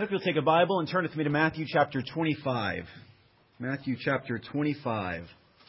If you'll take a Bible and turn with me to Matthew chapter 25. Matthew chapter 25.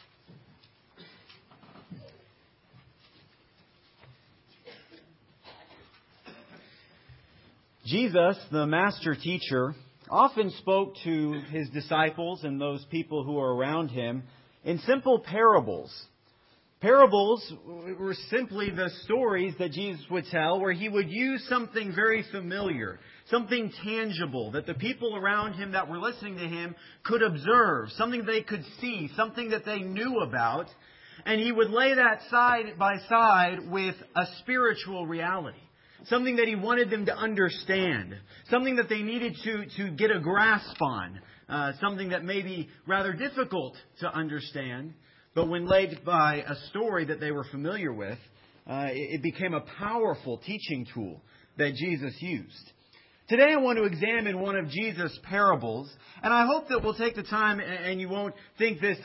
Jesus, the master teacher, often spoke to his disciples and those people who were around him in simple parables. Parables were simply the stories that Jesus would tell where he would use something very familiar, something tangible that the people around him that were listening to him could observe, something they could see, something that they knew about, and he would lay that side by side with a spiritual reality. Something that he wanted them to understand. Something that they needed to get a grasp on. Something that may be rather difficult to understand. But when laid by a story that they were familiar with, it became a powerful teaching tool that Jesus used. Today I want to examine one of Jesus' parables, and I hope that we'll take the time and you won't think this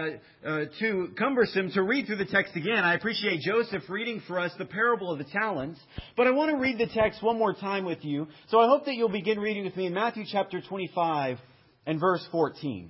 too cumbersome to read through the text again. I appreciate Joseph reading for us the parable of the talents, but I want to read the text one more time with you. So I hope that you'll begin reading with me in Matthew chapter 25 and verse 14.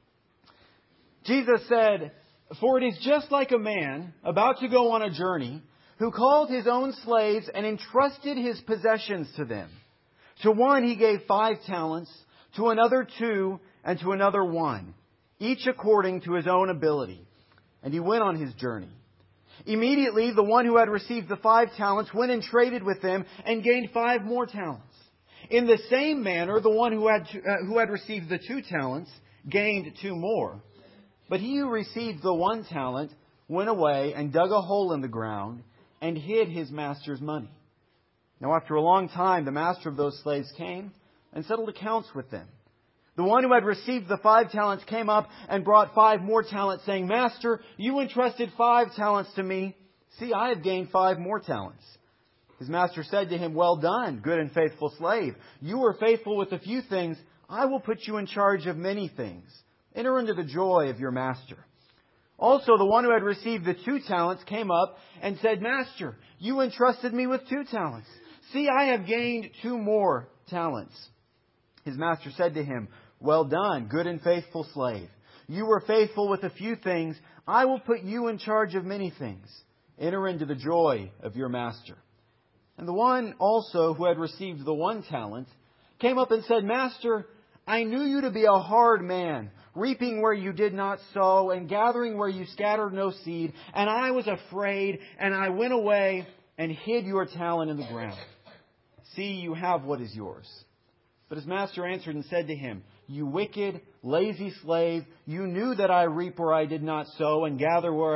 Jesus said, "For it is just like a man about to go on a journey who called his own slaves and entrusted his possessions to them. To one he gave 5 talents, to another 2, and to another 1, each according to his own ability. And he went on his journey. Immediately the one who had received the 5 talents went and traded with them and gained 5 more talents. In the same manner the one who had received the 2 talents gained 2 more. But he who received the 1 talent went away and dug a hole in the ground and hid his master's money. Now after a long time, the master of those slaves came and settled accounts with them. The one who had received the 5 talents came up and brought 5 more talents, saying, 'Master, you entrusted 5 talents to me. See, I have gained 5 more talents.' His master said to him, 'Well done, good and faithful slave. You were faithful with a few things. I will put you in charge of many things. Enter into the joy of your master.' Also, the one who had received the 2 talents came up and said, 'Master, you entrusted me with 2 talents. See, I have gained 2 more talents.' His master said to him, 'Well done, good and faithful slave. You were faithful with a few things. I will put you in charge of many things. Enter into the joy of your master.' And the one also who had received the 1 talent came up and said, 'Master, I knew you to be a hard man, reaping where you did not sow and gathering where you scattered no seed. And I was afraid, and I went away and hid your talent in the ground. See, you have what is yours.' But his master answered and said to him, 'You wicked, lazy slave, you knew that I reap where I did not sow and gathered where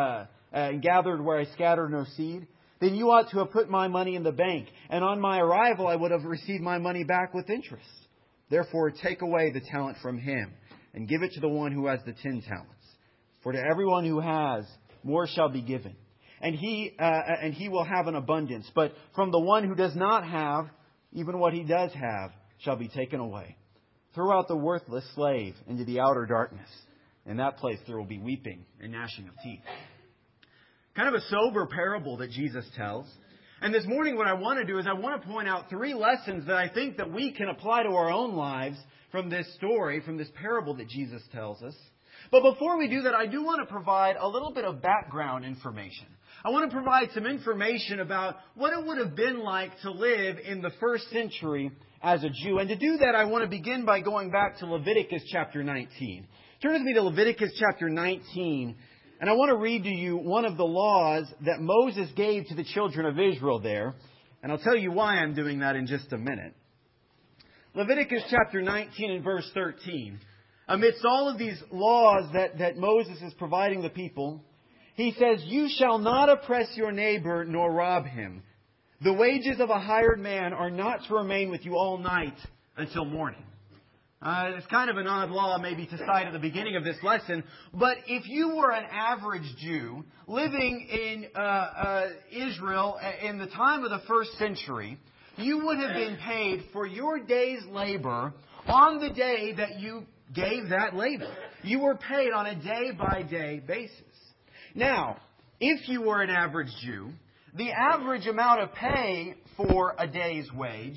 I scattered no seed. Then you ought to have put my money in the bank, and on my arrival I would have received my money back with interest. Therefore take away the talent from him and give it to the one who has the 10 talents. For to everyone who has, more shall be given. And he will have an abundance. But from the one who does not have, even what he does have shall be taken away. Throw out the worthless slave into the outer darkness. In that place there will be weeping and gnashing of teeth." Kind of a sober parable that Jesus tells. And this morning what I want to do is I want to point out 3 lessons that I think that we can apply to our own lives from this story, from this parable that Jesus tells us. But before we do that, I do want to provide a little bit of background information. I want to provide some information about what it would have been like to live in the 1st century as a Jew. And to do that, I want to begin by going back to Leviticus chapter 19. Turn with me to Leviticus chapter 19. And I want to read to you one of the laws that Moses gave to the children of Israel there. And I'll tell you why I'm doing that in just a minute. Leviticus chapter 19 and verse 13. Amidst all of these laws that Moses is providing the people, he says, "You shall not oppress your neighbor nor rob him. The wages of a hired man are not to remain with you all night until morning." It's kind of an odd law maybe to cite at the beginning of this lesson, but if you were an average Jew living in Israel in the time of the 1st century, you would have been paid for your day's labor on the day that you gave that labor. You were paid on a day-by-day basis. Now, if you were an average Jew, the average amount of pay for a day's wage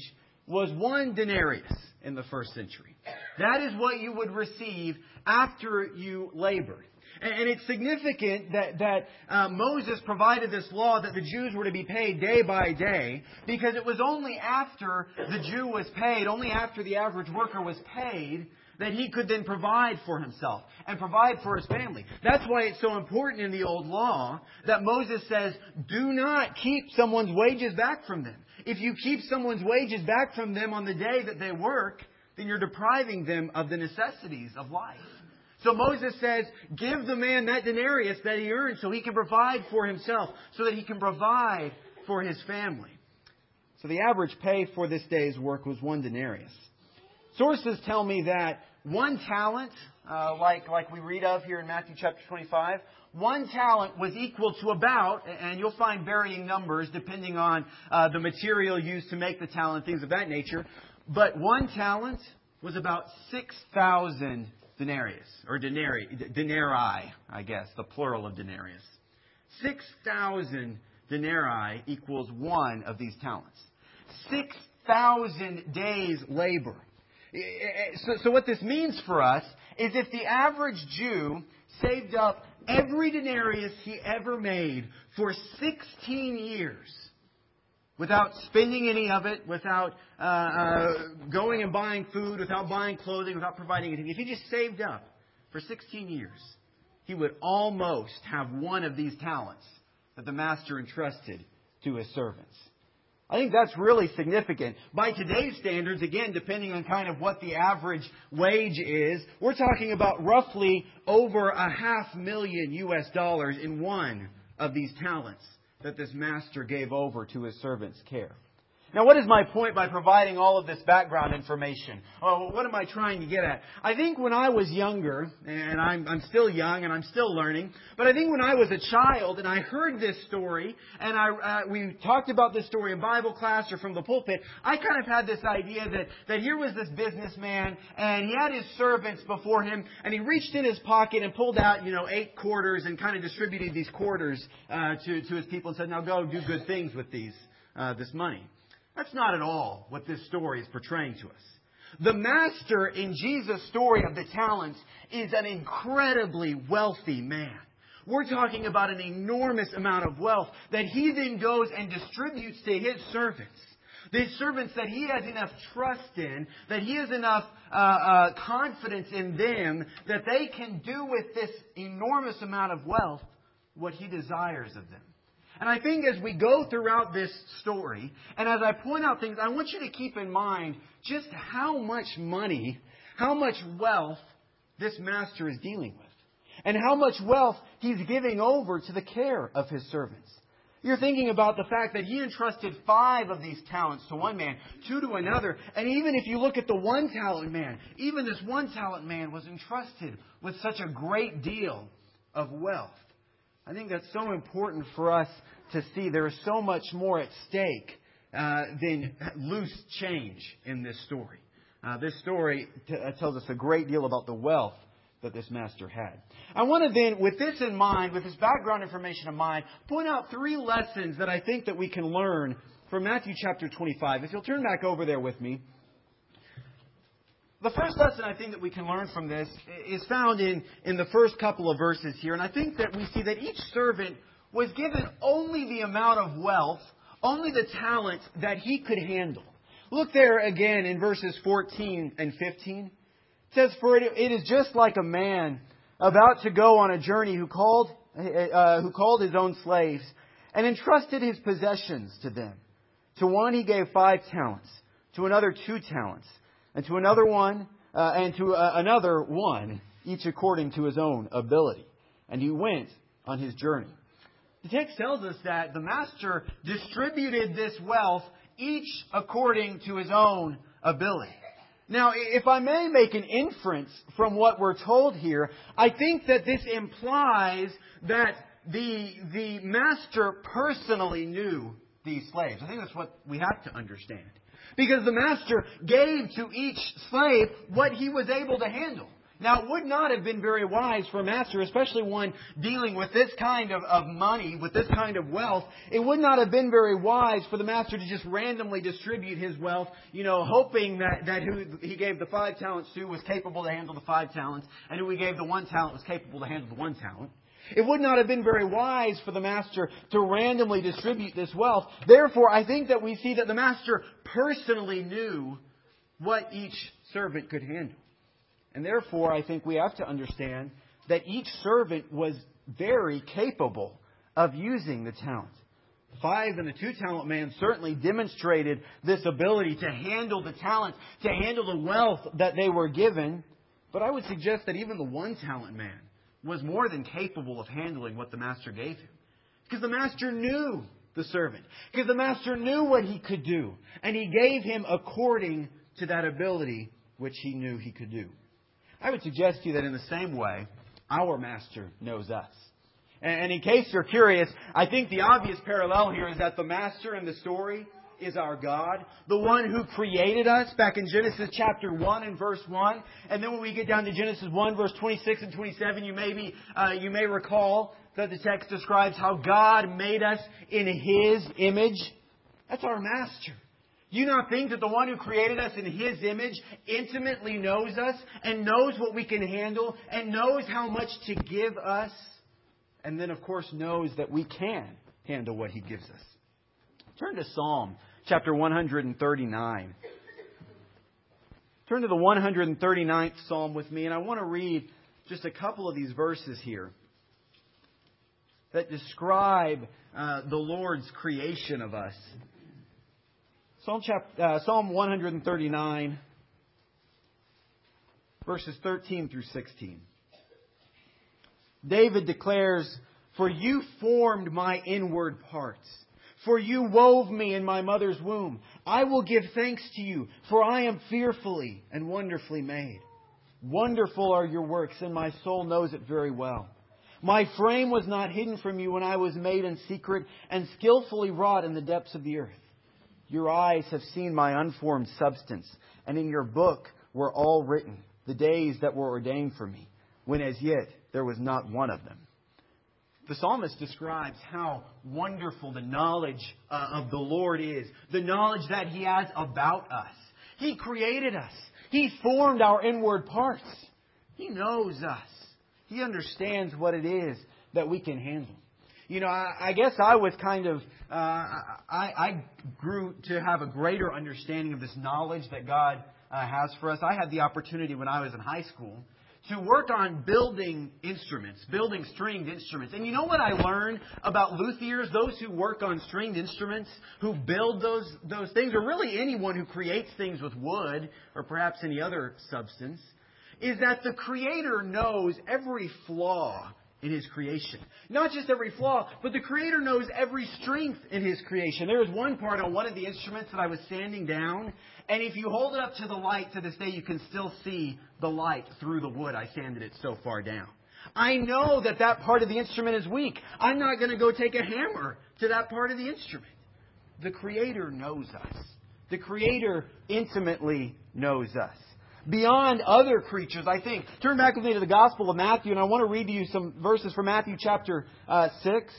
was 1 denarius in the first century. That is what you would receive after you labored. And it's significant that Moses provided this law that the Jews were to be paid day by day, because it was only after the Jew was paid, only after the average worker was paid, that he could then provide for himself and provide for his family. That's why it's so important in the old law that Moses says, do not keep someone's wages back from them. If you keep someone's wages back from them on the day that they work, then you're depriving them of the necessities of life. So Moses says, give the man that denarius that he earned so he can provide for himself, so that he can provide for his family. So the average pay for this day's work was 1 denarius. Sources tell me that 1 talent, like we read of here in Matthew chapter 25, 1 talent was equal to about, and you'll find varying numbers depending on the material used to make the talent, things of that nature, but 1 talent was about 6,000 denarius, or denarii, I guess, the plural of denarius. 6,000 denarii equals 1 of these talents. 6,000 days' labor. So what this means for us is if the average Jew saved up every denarius he ever made for 16 years, without spending any of it, without going and buying food, without buying clothing, without providing anything. If he just saved up for 16 years, he would almost have 1 of these talents that the master entrusted to his servants. I think that's really significant. By today's standards, again, depending on kind of what the average wage is, we're talking about roughly over $500,000 in 1 of these talents that this master gave over to his servant's care. Now, what is my point by providing all of this background information? Oh, what am I trying to get at? I think when I was younger, and I'm still young and I'm still learning, but I think when I was a child and I heard this story, and we talked about this story in Bible class or from the pulpit, I kind of had this idea that here was this businessman, and he had his servants before him, and he reached in his pocket and pulled out, 8 quarters and kind of distributed these quarters to his people and said, now go do good things with this money. That's not at all what this story is portraying to us. The master in Jesus' story of the talents is an incredibly wealthy man. We're talking about an enormous amount of wealth that he then goes and distributes to his servants. These servants that he has enough trust in, that he has enough confidence in them, that they can do with this enormous amount of wealth what he desires of them. And I think as we go throughout this story, and as I point out things, I want you to keep in mind just how much money, how much wealth this master is dealing with. And how much wealth he's giving over to the care of his servants. You're thinking about the fact that he entrusted 5 of these talents to one man, 2 to another. And even if you look at the 1 talent man, even this 1 talent man was entrusted with such a great deal of wealth. I think that's so important for us to see. There is so much more at stake than loose change in this story. This story tells us a great deal about the wealth that this master had. I want to then, with this in mind, with this background information in mind, point out 3 lessons that I think that we can learn from Matthew chapter 25. If you'll turn back over there with me. The first lesson I think that we can learn from this is found in the first couple of verses here. And I think that we see that each servant was given only the amount of wealth, only the talents that he could handle. Look there again in verses 14 and 15. It says, for it is just like a man about to go on a journey who called his own slaves and entrusted his possessions to them. To one he gave 5 talents, to another 2 talents, and to another one, another 1, each according to his own ability. And he went on his journey. The text tells us that the master distributed this wealth each according to his own ability. Now, if I may make an inference from what we're told here, I think that this implies that the master personally knew these slaves. I think that's what we have to understand. Because the master gave to each slave what he was able to handle. Now, it would not have been very wise for a master, especially one dealing with this kind of money, with this kind of wealth. It would not have been very wise for the master to just randomly distribute his wealth, hoping that who he gave the 5 talents to was capable to handle the 5 talents, and who he gave the 1 talent was capable to handle the 1 talent. It would not have been very wise for the master to randomly distribute this wealth. Therefore, I think that we see that the master personally knew what each servant could handle. And therefore, I think we have to understand that each servant was very capable of using the talent. The 5 and the 2 talent man certainly demonstrated this ability to handle the talent, to handle the wealth that they were given. But I would suggest that even the 1 talent man was more than capable of handling what the master gave him. Because the master knew the servant. Because the master knew what he could do. And he gave him according to that ability which he knew he could do. I would suggest to you that in the same way, our master knows us. And in case you're curious, I think the obvious parallel here is that the master in the story is our God, the one who created us back in Genesis chapter 1 and verse 1. And then when we get down to Genesis 1, verse 26 and 27, you may recall that the text describes how God made us in His image. That's our master. Do you not think that the one who created us in His image intimately knows us and knows what we can handle and knows how much to give us? And then, of course, knows that we can handle what He gives us. Turn to Psalm chapter 139. Turn to the 139th Psalm with me, and I want to read just a couple of these verses here that describe the Lord's creation of us. Psalm 139, verses 13 through 16. David declares, "For you formed my inward parts. For you wove me in my mother's womb. I will give thanks to you, for I am fearfully and wonderfully made. Wonderful are your works, and my soul knows it very well. My frame was not hidden from you when I was made in secret and skillfully wrought in the depths of the earth. Your eyes have seen my unformed substance, and in your book were all written, the days that were ordained for me, when as yet there was not one of them." The psalmist describes how wonderful the knowledge of the Lord is, the knowledge that He has about us. He created us. He formed our inward parts. He knows us. He understands what it is that we can handle. I guess I was I grew to have a greater understanding of this knowledge that God has for us. I had the opportunity when I was in high school to work on building instruments, building stringed instruments. And you know what I learned about luthiers, those who work on stringed instruments, who build those things, or really anyone who creates things with wood or perhaps any other substance, is that the Creator knows every flaw in His creation. Not just every flaw, but the Creator knows every strength in His creation. There was one part on one of the instruments that I was sanding down, and if you hold it up to the light to this day, you can still see the light through the wood. I sanded it so far down. I know that part of the instrument is weak. I'm not going to go take a hammer to that part of the instrument. The Creator knows us. The Creator intimately knows us. Beyond other creatures, I think. Turn back with me to the Gospel of Matthew, and I want to read to you some verses from Matthew chapter 6.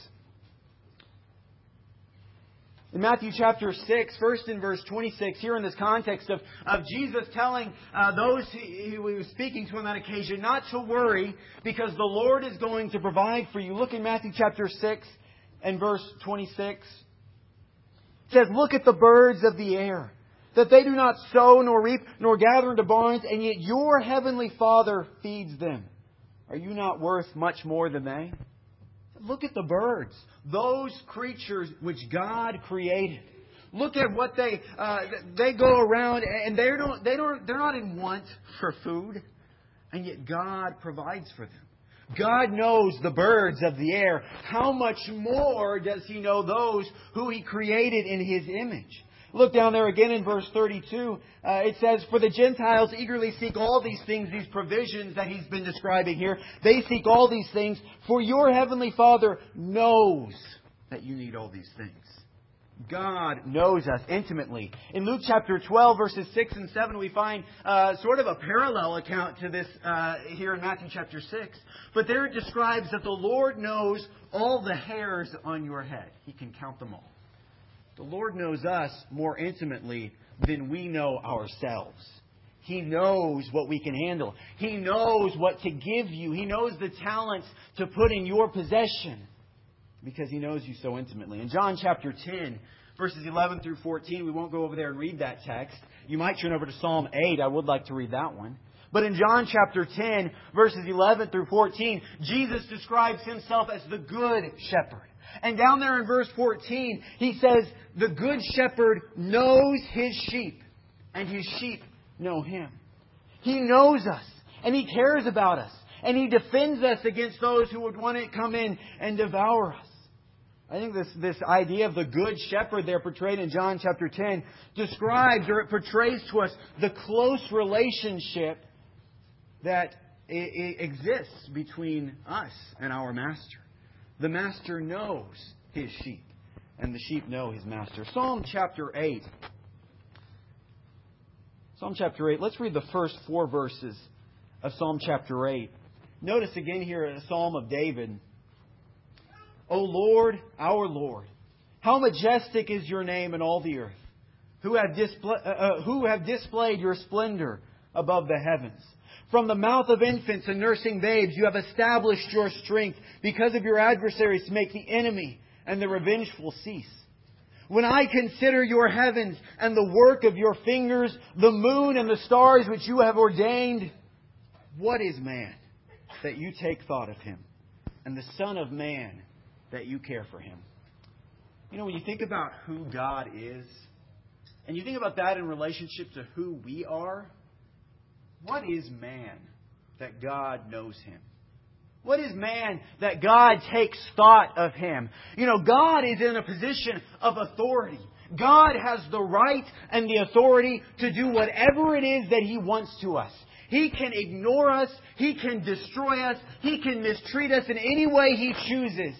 In Matthew chapter 6, first in verse 26, here in this context of Jesus telling those He was speaking to on that occasion not to worry because the Lord is going to provide for you. Look in Matthew chapter 6 and verse 26. It says, "Look at the birds of the air, that they do not sow nor reap nor gather into barns, and yet your heavenly Father feeds them. Are you not worth much more than they?" Look at the birds, those creatures which God created. Look at what they go around, and they're not in want for food, and yet God provides for them. God knows the birds of the air. How much more does He know those who He created in His image? Look down there again in verse 32. It says, "For the Gentiles eagerly seek all these things," these provisions that He's been describing here. They seek all these things, "for your heavenly Father knows that you need all these things." God knows us intimately. In Luke chapter 12, verses 6 and 7, we find sort of a parallel account to this here in Matthew chapter 6. But there it describes that the Lord knows all the hairs on your head. He can count them all. The Lord knows us more intimately than we know ourselves. He knows what we can handle. He knows what to give you. He knows the talents to put in your possession because He knows you so intimately. In John chapter 10, verses 11 through 14, we won't go over there and read that text. You might turn over to Psalm 8. I would like to read that one. But in John chapter 10, verses 11 through 14, Jesus describes Himself as the Good Shepherd. And down there in verse 14, He says, the Good Shepherd knows His sheep, and His sheep know Him. He knows us, and He cares about us, and He defends us against those who would want to come in and devour us. I think this idea of the Good Shepherd there portrayed in John chapter 10 describes, or it portrays to us, the close relationship that exists between us and our Master. The Master knows His sheep, and the sheep know His Master. Psalm chapter 8. Psalm chapter 8. Let's read the first 4 verses of Psalm chapter 8. Notice again here a Psalm of David. O Lord, our Lord, how majestic is Your name in all the earth, who have displayed Your splendor above the heavens. From the mouth of infants and nursing babes, You have established Your strength because of Your adversaries to make the enemy and the revengeful cease. When I consider Your heavens and the work of Your fingers, the moon and the stars which You have ordained, what is man that You take thought of him, and the Son of Man that You care for him? You know, when you think about who God is, and you think about that in relationship to who we are, what is man that God knows him? What is man that God takes thought of him? You know, God is in a position of authority. God has the right and the authority to do whatever it is that He wants to us. He can ignore us. He can destroy us. He can mistreat us in any way He chooses.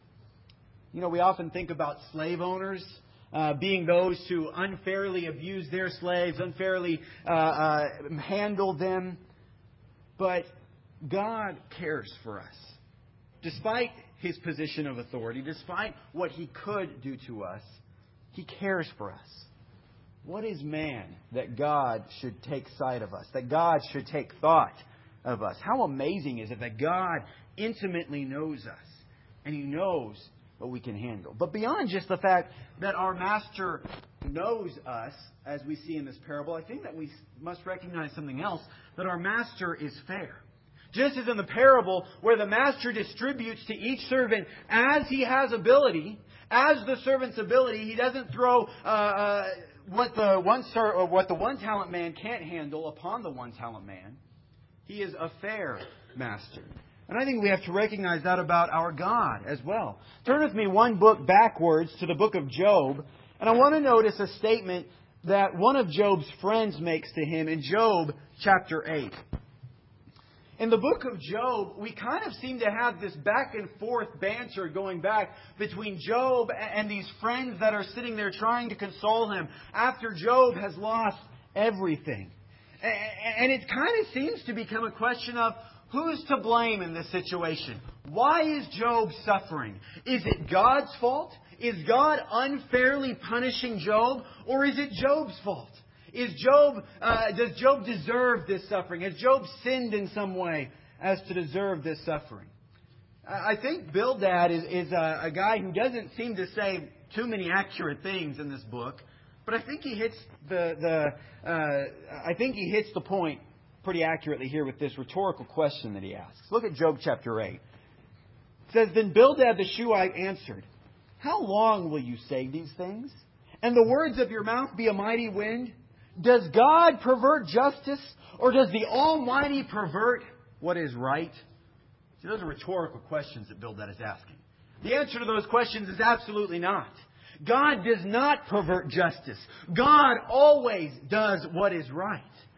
You know, we often think about slave owners being those who unfairly abuse their slaves, unfairly handle them. But God cares for us. Despite His position of authority, despite what He could do to us, He cares for us. What is man that God should take sight of us, that God should take thought of us? How amazing is it that God intimately knows us, and He knows what we can handle. But beyond just the fact that our Master knows us, as we see in this parable, I think that we must recognize something else, that our Master is fair. Just as in the parable where the Master distributes to each servant as he has ability, as the servant's ability, He doesn't throw what the one talent man can't handle upon the one talent man. He is a fair Master. And I think we have to recognize that about our God as well. Turn with me one book backwards to the book of Job. And I want to notice a statement that one of Job's friends makes to him in Job chapter 8. In the book of Job, we kind of seem to have this back and forth banter going back between Job and these friends that are sitting there trying to console him after Job has lost everything. And it kind of seems to become a question of who's to blame in this situation? Why is Job suffering? Is it God's fault? Is God unfairly punishing Job? Or is it Job's fault? Does Job deserve this suffering? Has Job sinned in some way as to deserve this suffering? I think Bildad is a guy who doesn't seem to say too many accurate things in this book, but I think he hits the point pretty accurately here with this rhetorical question that he asks. Look at Job chapter 8. It says, Then Bildad the Shuhite answered, How long will you say these things? And the words of your mouth be a mighty wind? Does God pervert justice, or does the Almighty pervert what is right? See, those are rhetorical questions that Bildad is asking. The answer to those questions is absolutely not. God does not pervert justice. God always does what is right.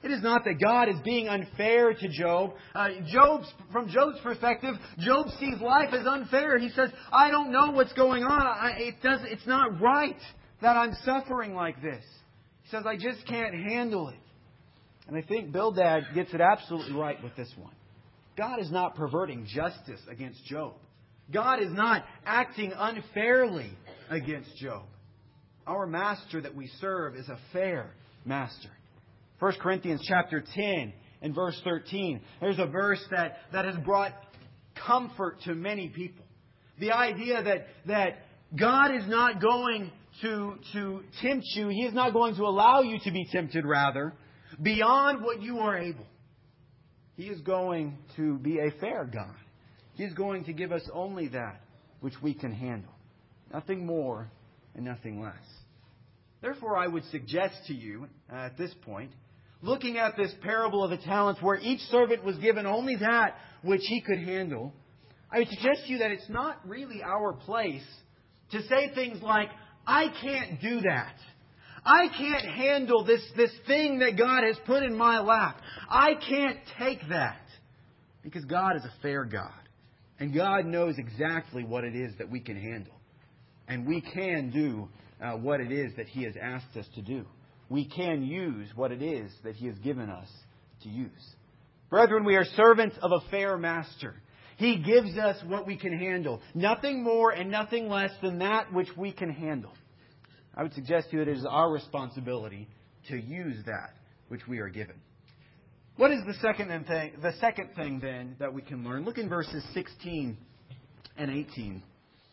It is not that God is being unfair to Job. From Job's perspective, Job sees life as unfair. He says, I don't know what's going on. It's not right that I'm suffering like this. He says, I just can't handle it. And I think Bildad gets it absolutely right with this one. God is not perverting justice against Job. God is not acting unfairly against Job. Our master that we serve is a fair master. 1 Corinthians chapter 10 and verse 13. There's a verse that has brought comfort to many people. The idea that God is not going to tempt you. He is not going to allow you to be tempted, rather, beyond what you are able. He is going to be a fair God. He is going to give us only that which we can handle. Nothing more and nothing less. Therefore, I would suggest to you at this point, looking at this parable of the talents where each servant was given only that which he could handle, I would suggest to you that it's not really our place to say things like, I can't do that. I can't handle this thing that God has put in my lap. I can't take that. Because God is a fair God. And God knows exactly what it is that we can handle. And we can do what it is that He has asked us to do. We can use what it is that He has given us to use. Brethren, we are servants of a fair master. He gives us what we can handle. Nothing more and nothing less than that which we can handle. I would suggest to you that it is our responsibility to use that which we are given. What is the second thing then that we can learn? Look in verses 16 and 18.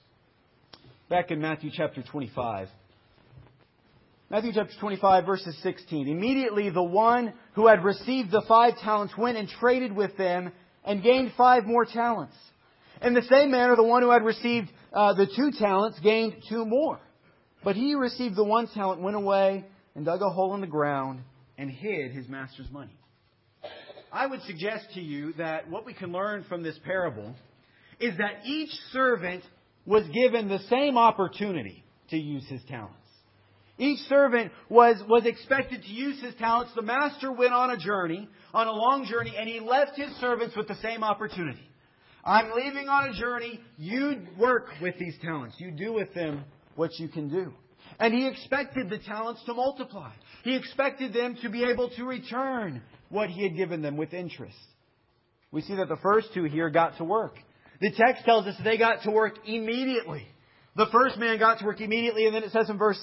Back in Matthew chapter 25. Matthew chapter 25, verses 16. Immediately the one who had received the 5 talents went and traded with them and gained 5 more talents. In the same manner, the one who had received the 2 talents gained 2 more. But he who received the 1 talent went away and dug a hole in the ground and hid his master's money. I would suggest to you that what we can learn from this parable is that each servant was given the same opportunity to use his talents. Each servant was expected to use his talents. The master went on a long journey, and he left his servants with the same opportunity. I'm leaving on a journey. You work with these talents. You do with them what you can do. And he expected the talents to multiply. He expected them to be able to return what he had given them with interest. We see that the first 2 here got to work. The text tells us they got to work immediately. The first man got to work immediately, and then it says in verse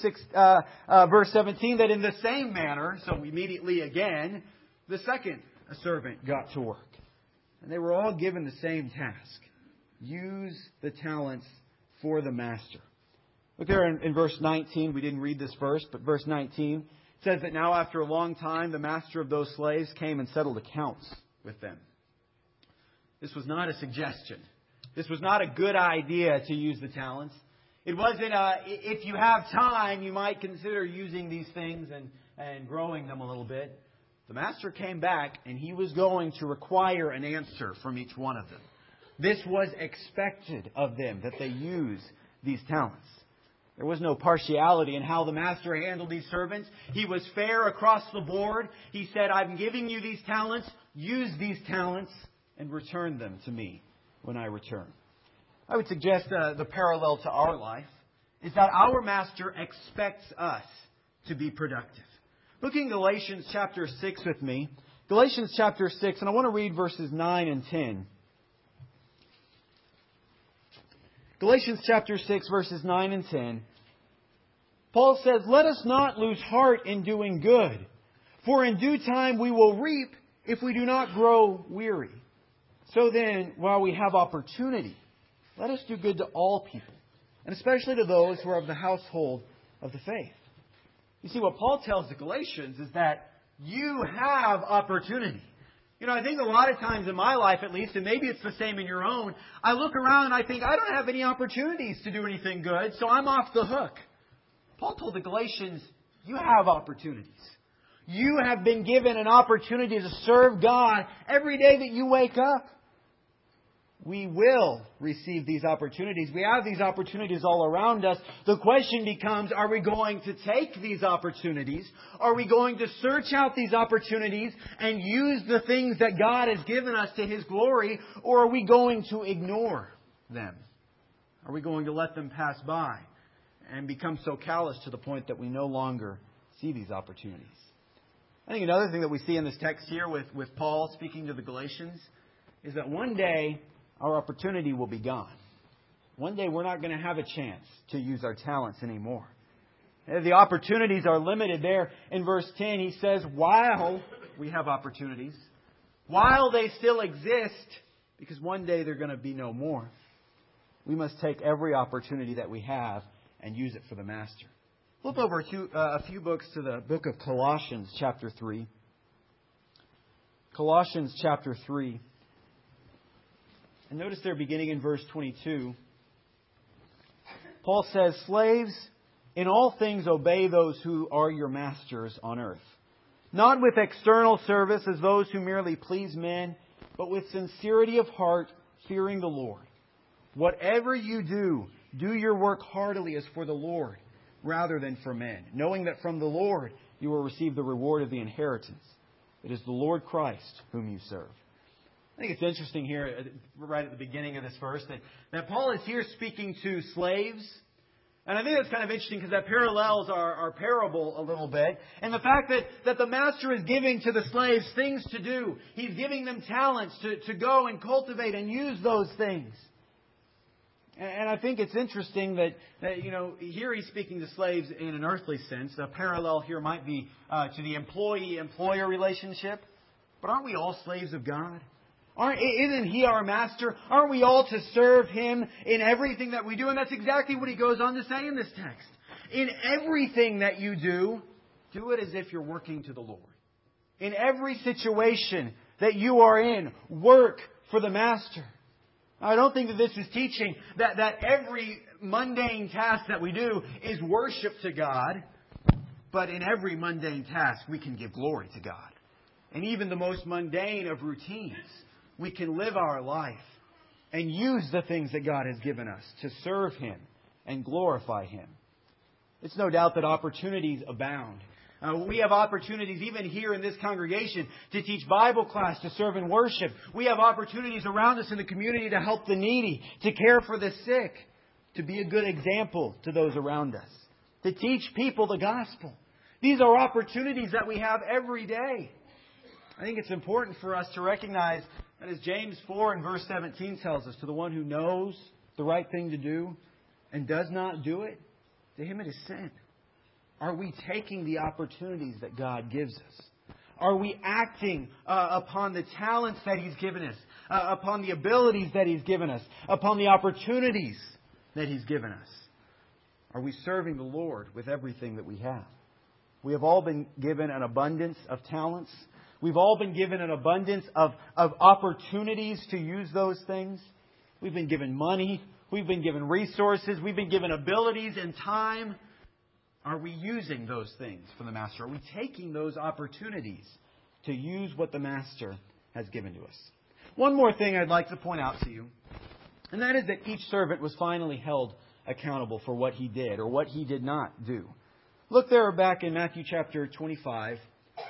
17 that in the same manner, so immediately again, the second servant got to work. And they were all given the same task. Use the talents for the master. Look there in verse 19. We didn't read this verse, but verse 19 says that now after a long time, the master of those slaves came and settled accounts with them. This was not a suggestion. This was not a good idea to use the talents. It wasn't if you have time, you might consider using these things and growing them a little bit. The master came back and he was going to require an answer from each one of them. This was expected of them, that they use these talents. There was no partiality in how the master handled these servants. He was fair across the board. He said, I'm giving you these talents. Use these talents and return them to me when I return. I would suggest the parallel to our life is that our master expects us to be productive. Look in Galatians chapter 6 with me. Galatians chapter 6, and I want to read verses 9 and 10. Galatians chapter 6, verses 9 and 10. Paul says, let us not lose heart in doing good, for in due time we will reap if we do not grow weary. So then, while we have opportunity, let us do good to all people, and especially to those who are of the household of the faith. You see, what Paul tells the Galatians is that you have opportunity. I think a lot of times in my life at least, and maybe it's the same in your own, I look around and I think, I don't have any opportunities to do anything good, so I'm off the hook. Paul told the Galatians, you have opportunities. You have been given an opportunity to serve God every day that you wake up. We will receive these opportunities. We have these opportunities all around us. The question becomes, are we going to take these opportunities? Are we going to search out these opportunities and use the things that God has given us to His glory? Or are we going to ignore them? Are we going to let them pass by and become so callous to the point that we no longer see these opportunities? I think another thing that we see in this text here with Paul speaking to the Galatians is that one day our opportunity will be gone. One day we're not going to have a chance to use our talents anymore. The opportunities are limited there. In verse 10, he says, while we have opportunities, while they still exist, because one day they're going to be no more, we must take every opportunity that we have and use it for the Master. Flip over a few books to the book of Colossians chapter 3. Colossians chapter 3. And notice there, beginning in verse 22, Paul says, slaves, in all things obey those who are your masters on earth, not with external service as those who merely please men, but with sincerity of heart, fearing the Lord. Whatever you do, do your work heartily as for the Lord, rather than for men, knowing that from the Lord you will receive the reward of the inheritance. It is the Lord Christ whom you serve. I think it's interesting here, right at the beginning of this verse, that Paul is here speaking to slaves. And I think that's kind of interesting because that parallels our parable a little bit. And the fact that the master is giving to the slaves things to do. He's giving them talents to go and cultivate and use those things. And I think it's interesting that here he's speaking to slaves in an earthly sense. A parallel here might be to the employee-employer relationship. But aren't we all slaves of God? Isn't He our master? Aren't we all to serve Him in everything that we do? And that's exactly what he goes on to say in this text. In everything that you do, do it as if you're working to the Lord. In every situation that you are in, work for the Master. Now, I don't think that this is teaching that every mundane task that we do is worship to God. But in every mundane task, we can give glory to God. And even the most mundane of routines, we can live our life and use the things that God has given us to serve Him and glorify Him. It's no doubt that opportunities abound. We have opportunities even here in this congregation to teach Bible class, to serve in worship. We have opportunities around us in the community to help the needy, to care for the sick, to be a good example to those around us, to teach people the gospel. These are opportunities that we have every day. I think it's important for us to recognize that as James 4 and verse 17 tells us, to the one who knows the right thing to do and does not do it, to him it is sin. Are we taking the opportunities that God gives us? Are we acting upon the talents that He's given us, upon the abilities that He's given us, upon the opportunities that He's given us? Are we serving the Lord with everything that we have? We have all been given an abundance of talents. We've all been given an abundance of opportunities to use those things. We've been given money. We've been given resources. We've been given abilities and time. Are we using those things for the Master? Are we taking those opportunities to use what the Master has given to us? One more thing I'd like to point out to you, and that is that each servant was finally held accountable for what he did or what he did not do. Look there back in Matthew chapter 25.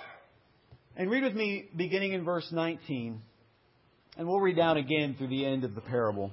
And read with me beginning in verse 19. And we'll read down again through the end of the parable.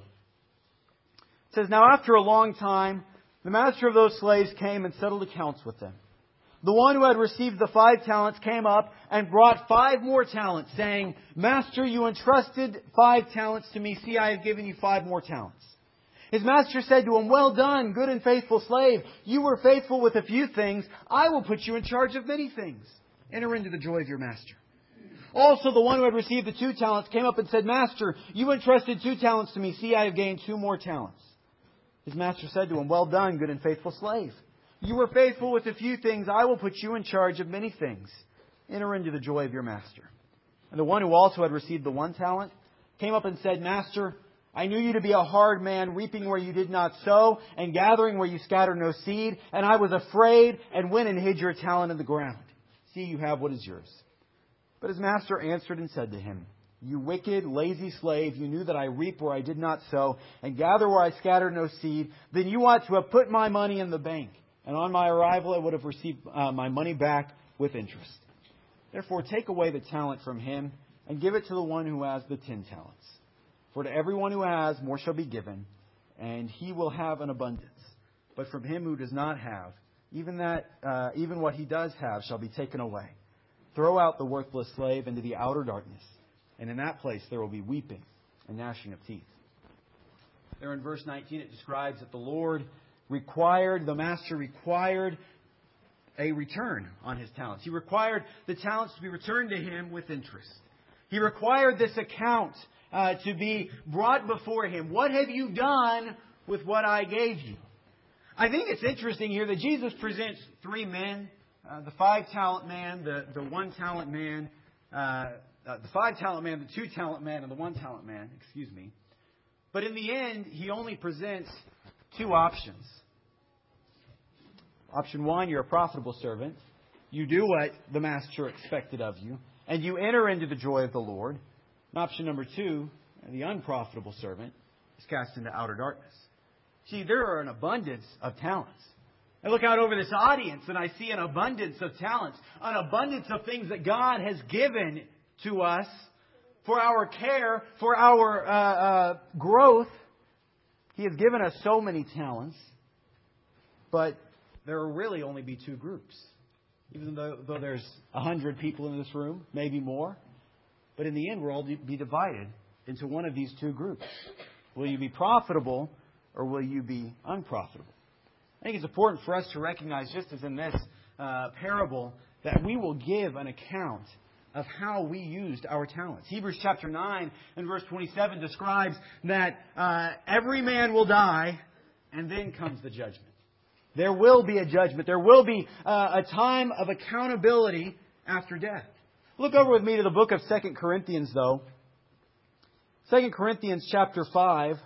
It says, now after a long time, the master of those slaves came and settled accounts with them. The one who had received the 5 talents came up and brought 5 more talents, saying, Master, you entrusted 5 talents to me. See, I have given you 5 more talents. His master said to him, well done, good and faithful slave. You were faithful with a few things. I will put you in charge of many things. Enter into the joy of your master. Also, the one who had received the 2 talents came up and said, Master, you entrusted 2 talents to me. See, I have gained 2 more talents. His master said to him, well done, good and faithful slave. You were faithful with a few things. I will put you in charge of many things. Enter into the joy of your master. And the one who also had received the 1 talent came up and said, Master, I knew you to be a hard man, reaping where you did not sow, and gathering where you scattered no seed. And I was afraid and went and hid your talent in the ground. See, you have what is yours. But his master answered and said to him, You wicked, lazy slave, you knew that I reap where I did not sow, and gather where I scattered no seed. Then you ought to have put my money in the bank, and on my arrival I would have received my money back with interest. Therefore take away the talent from him, and give it to the one who has the 10 talents. For to everyone who has, more shall be given, and he will have an abundance. But from him who does not have, even what he does have shall be taken away. Throw out the worthless slave into the outer darkness, and in that place there will be weeping and gnashing of teeth. There in verse 19 it describes that the master required a return on his talents. He required the talents to be returned to him with interest. He required this account to be brought before him. What have you done with what I gave you? I think it's interesting here that Jesus presents 3 men, the 5-talent man, the 1-talent man, the 5-talent man, the 2-talent man, and the 1-talent man, But in the end, he only presents 2 options. Option 1, you're a profitable servant. You do what the master expected of you, and you enter into the joy of the Lord. And option number 2, the unprofitable servant, is cast into outer darkness. See, there are an abundance of talents. I look out over this audience and I see an abundance of talents, an abundance of things that God has given to us for our care, for our growth. He has given us so many talents, but there will really only be 2 groups. Even though there's 100 people in this room, maybe more. But in the end, we'll all be divided into one of these 2 groups. Will you be profitable or will you be unprofitable? I think it's important for us to recognize, just as in this parable, that we will give an account of how we used our talents. Hebrews chapter 9 and verse 27 describes that every man will die, and then comes the judgment. There will be a judgment. There will be a time of accountability after death. Look over with me to the book of 2 Corinthians, though. 2 Corinthians chapter 5.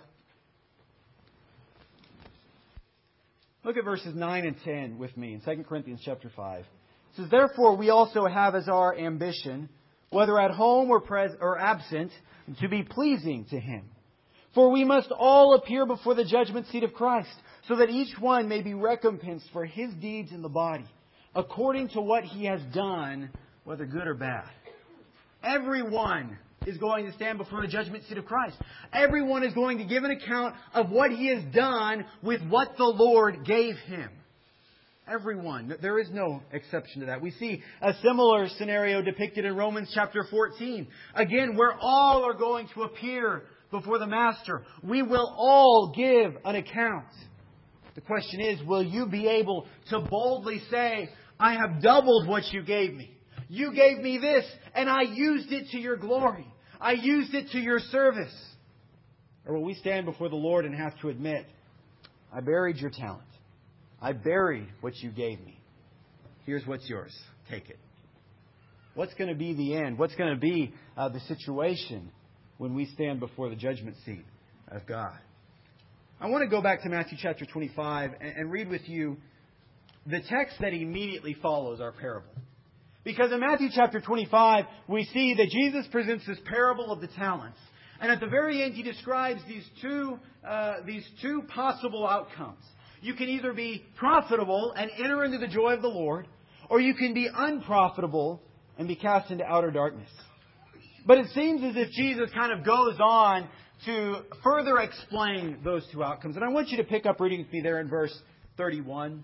Look at verses 9 and 10 with me in 2 Corinthians chapter 5. It says, "Therefore we also have as our ambition, whether at home or absent, to be pleasing to Him. For we must all appear before the judgment seat of Christ, so that each one may be recompensed for his deeds in the body, according to what he has done, whether good or bad." Everyone is going to stand before the judgment seat of Christ. Everyone is going to give an account of what he has done with what the Lord gave him. Everyone. There is no exception to that. We see a similar scenario depicted in Romans chapter 14. Again, where all are going to appear before the Master. We will all give an account. The question is, will you be able to boldly say, "I have doubled what you gave me. You gave me this, and I used it to your glory. I used it to your service"? Or will we stand before the Lord and have to admit, "I buried your talent. I buried what you gave me. Here's what's yours. Take it"? What's going to be the end? What's going to be the situation when we stand before the judgment seat of God? I want to go back to Matthew chapter 25 and read with you the text that immediately follows our parable. Because in Matthew chapter 25, we see that Jesus presents this parable of the talents. And at the very end, He describes these two possible outcomes. You can either be profitable and enter into the joy of the Lord, or you can be unprofitable and be cast into outer darkness. But it seems as if Jesus kind of goes on to further explain those 2 outcomes. And I want you to pick up reading with me there in verse 31.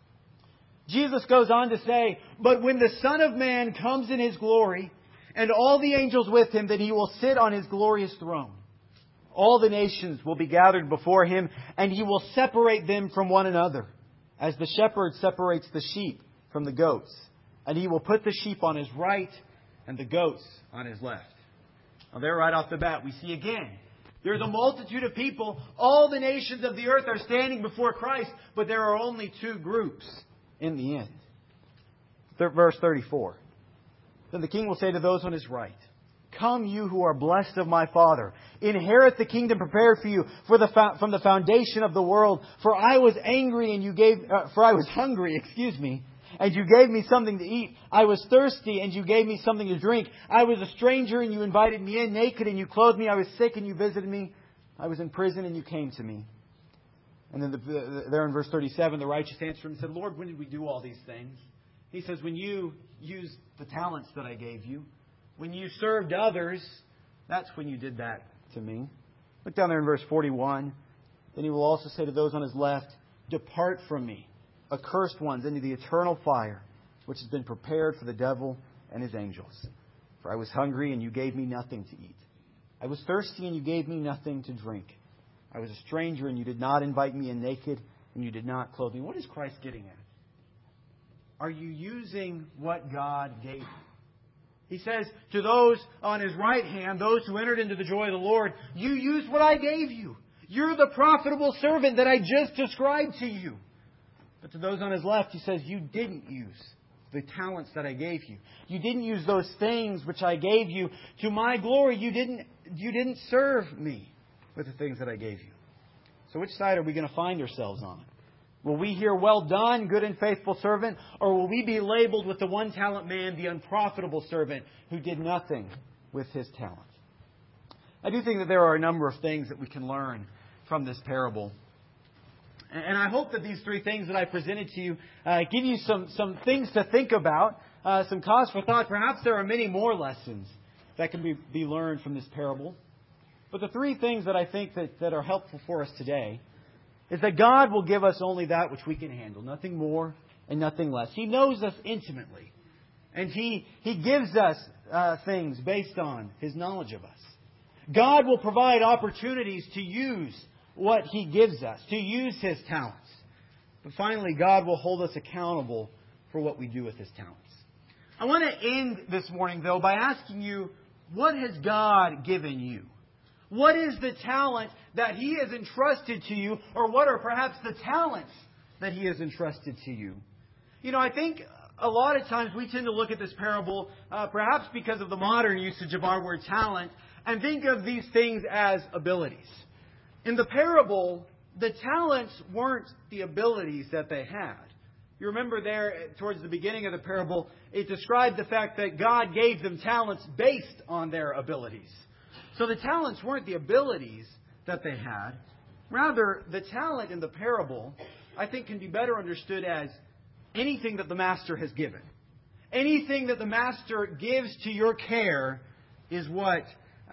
Jesus goes on to say, "But when the Son of Man comes in His glory, and all the angels with Him, then He will sit on His glorious throne. All the nations will be gathered before Him, and He will separate them from one another, as the shepherd separates the sheep from the goats. And He will put the sheep on His right, and the goats on His left." Now there right off the bat, we see again, there's a multitude of people. All the nations of the earth are standing before Christ, but there are only 2 groups in the end. Verse 34. "Then the King will say to those on His right, 'Come, you who are blessed of my Father, inherit the kingdom prepared for you from the foundation of the world. For I was hungry, and you gave me something to eat. I was thirsty, and you gave me something to drink. I was a stranger, and you invited me in. Naked, and you clothed me. I was sick, and you visited me. I was in prison, and you came to me. And then there in verse 37, the righteous answered him and said, Lord, when did we do all these things? He says, when you used the talents that I gave you, when you served others, that's when you did that to me. Look down there in verse 41. Then he will also say to those on his left, depart from me, accursed ones, into the eternal fire, which has been prepared for the devil and his angels. For I was hungry, and you gave me nothing to eat. I was thirsty, and you gave me nothing to drink. I was a stranger, and you did not invite me in. Naked, and you did not clothe me. What is Christ getting at? Are you using what God gave you? He says to those on His right hand, those who entered into the joy of the Lord, you used what I gave you. You're the profitable servant that I just described to you. But to those on His left, He says, you didn't use the talents that I gave you. You didn't use those things which I gave you to my glory. You didn't serve me with the things that I gave you. So which side are we going to find ourselves on? Will we hear, well done, good and faithful servant? Or will we be labeled with the one-talent man, the unprofitable servant, who did nothing with his talent? I do think that there are a number of things that we can learn from this parable. And I hope that these three things that I presented to you give you some things to think about, some cause for thought. Perhaps there are many more lessons that can be learned from this parable. But the three things that I think that are helpful for us today is that God will give us only that which we can handle, nothing more and nothing less. He knows us intimately, and He gives us things based on His knowledge of us. God will provide opportunities to use what He gives us, to use His talents. But finally, God will hold us accountable for what we do with His talents. I want to end this morning, though, by asking you, what has God given you? What is the talent that He has entrusted to you, or what are perhaps the talents that He has entrusted to you? You know, I think a lot of times we tend to look at this parable, perhaps because of the modern usage of our word talent, and think of these things as abilities. In the parable, the talents weren't the abilities that they had. You remember there, towards the beginning of the parable, it described the fact that God gave them talents based on their abilities. So the talents weren't the abilities that they had. Rather, the talent in the parable, I think, can be better understood as anything that the master has given. Anything that the master gives to your care is what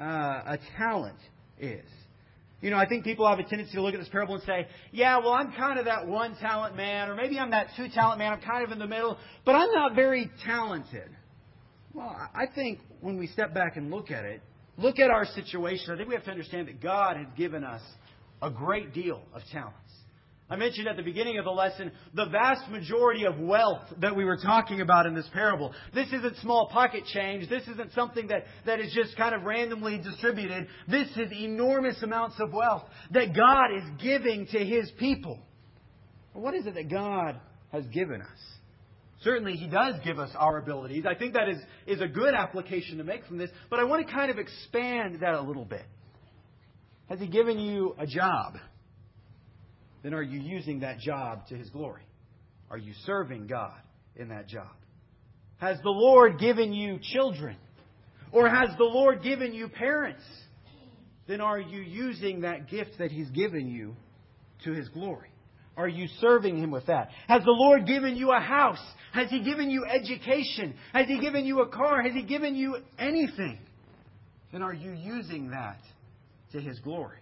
a talent is. You know, I think people have a tendency to look at this parable and say, yeah, well, I'm kind of that one talent man, or maybe I'm that two talent man, I'm kind of in the middle, but I'm not very talented. Well, I think when we step back and look at it, look at our situation, I think we have to understand that God has given us a great deal of talents. I mentioned at the beginning of the lesson the vast majority of wealth that we were talking about in this parable. This isn't small pocket change. This isn't something that is just kind of randomly distributed. This is enormous amounts of wealth that God is giving to His people. What is it that God has given us? Certainly, He does give us our abilities. I think that is a good application to make from this. But I want to kind of expand that a little bit. Has He given you a job? Then are you using that job to His glory? Are you serving God in that job? Has the Lord given you children? Or has the Lord given you parents? Then are you using that gift that He's given you to His glory? Are you serving Him with that? Has the Lord given you a house? Has He given you education? Has He given you a car? Has He given you anything? Then are you using that to His glory?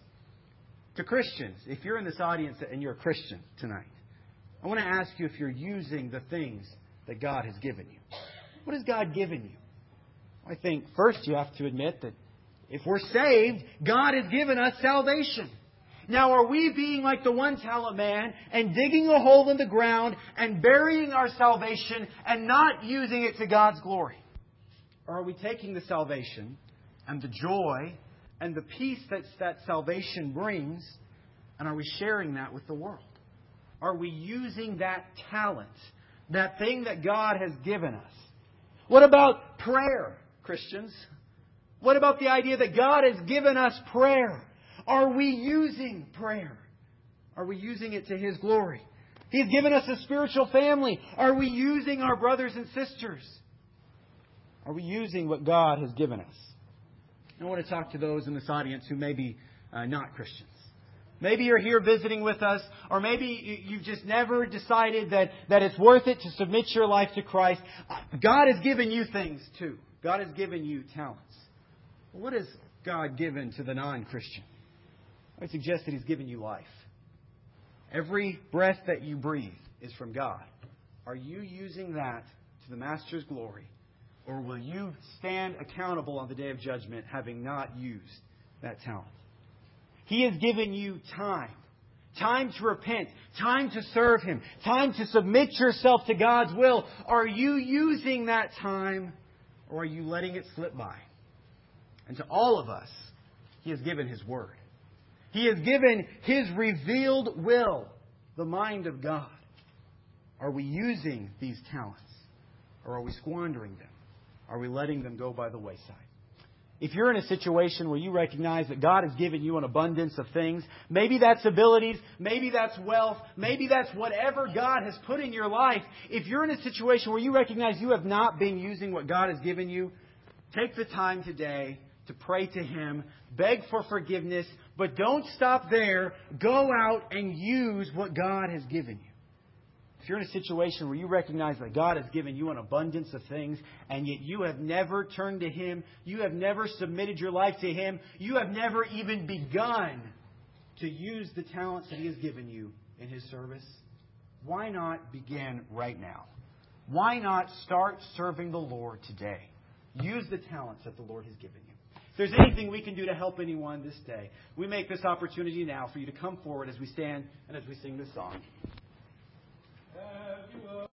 To Christians, if you're in this audience and you're a Christian tonight, I want to ask you if you're using the things that God has given you. What has God given you? I think first you have to admit that if we're saved, God has given us salvation. Now, are we being like the one talent man and digging a hole in the ground and burying our salvation and not using it to God's glory? Or are we taking the salvation and the joy and the peace that salvation brings, and are we sharing that with the world? Are we using that talent, that thing that God has given us? What about prayer, Christians? What about the idea that God has given us prayer? Are we using prayer? Are we using it to His glory? He's given us a spiritual family. Are we using our brothers and sisters? Are we using what God has given us? I want to talk to those in this audience who may be not Christians. Maybe you're here visiting with us, or maybe you've just never decided that it's worth it to submit your life to Christ. God has given you things too. God has given you talents. What has God given to the non-Christian? I suggest that He's given you life. Every breath that you breathe is from God. Are you using that to the Master's glory? Or will you stand accountable on the day of judgment having not used that talent? He has given you time. Time to repent. Time to serve Him. Time to submit yourself to God's will. Are you using that time, or are you letting it slip by? And to all of us, He has given His Word. He has given His revealed will, the mind of God. Are we using these talents, or are we squandering them? Are we letting them go by the wayside? If you're in a situation where you recognize that God has given you an abundance of things, maybe that's abilities, maybe that's wealth, maybe that's whatever God has put in your life. If you're in a situation where you recognize you have not been using what God has given you, take the time today to pray to Him, beg for forgiveness, but don't stop there. Go out and use what God has given you. If you're in a situation where you recognize that God has given you an abundance of things, and yet you have never turned to Him, you have never submitted your life to Him, you have never even begun to use the talents that He has given you in His service, why not begin right now? Why not start serving the Lord today? Use the talents that the Lord has given you. If there's anything we can do to help anyone this day, we make this opportunity now for you to come forward as we stand and as we sing this song.